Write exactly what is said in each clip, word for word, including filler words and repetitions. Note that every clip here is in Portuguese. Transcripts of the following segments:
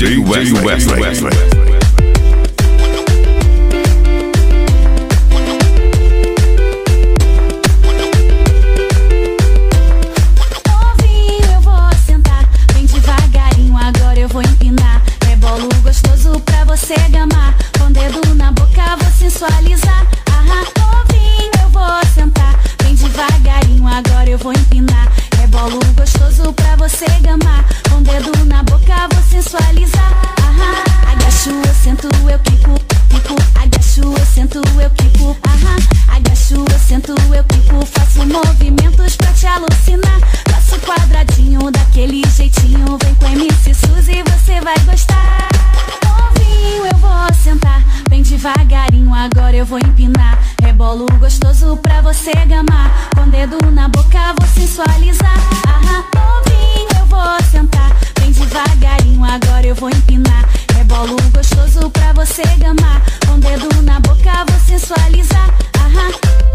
D J Wesley. Wesley. Você gamar, com dedo na boca vou sensualizar. Aham, novinho eu vou sentar, bem devagarinho agora eu vou empinar. Rebolo gostoso pra você gamar, com dedo na boca vou sensualizar. Aham, agacho, eu sento, eu quico, quico. Agacho, eu sento, eu quico. Aham, agacho, eu sento, eu quico. Faço movimentos pra te alucinar. Faço quadradinho daquele jeitinho. Vem com M C Suzy, você vai gostar. Eu vou sentar, bem devagarinho agora eu vou empinar. Rebolo gostoso pra você gamar, com dedo na boca vou sensualizar. Aham, novinho eu vou sentar, bem devagarinho agora eu vou empinar. Rebolo gostoso pra você gamar, com dedo na boca vou sensualizar. Aham.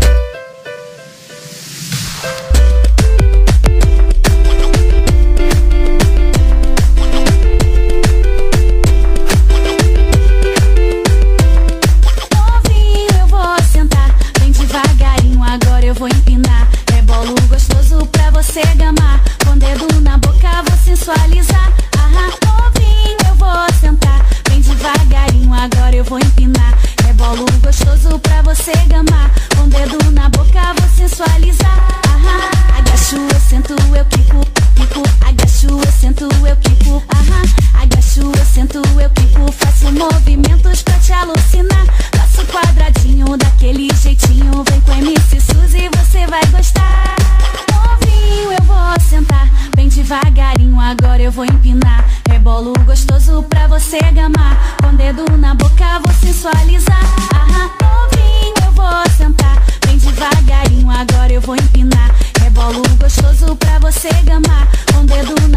Agora eu vou empinar, rebolo gostoso pra você gamar, com dedo na boca vou sensualizar. Aham, novinho eu vou sentar, bem devagarinho agora eu vou empinar. Rebolo gostoso pra você gamar, com dedo na boca vou sensualizar. Aham, agacho, eu sento, eu quico, quico. Agacho, eu sento, eu quico. Aham, agacho, eu sento, eu quico. Faço movimentos pra te alucinar. Faço quadradinho daquele jeitinho. Vem com M C Suzy, você vai gostar. Novinho eu vou sentar, bem devagarinho agora eu vou empinar. Rebolo gostoso pra você gamar, com dedo na boca vou sensualizar. Aham, novinho eu vou sentar, bem devagarinho agora eu vou empinar. Rebolo gostoso pra você gamar, com dedo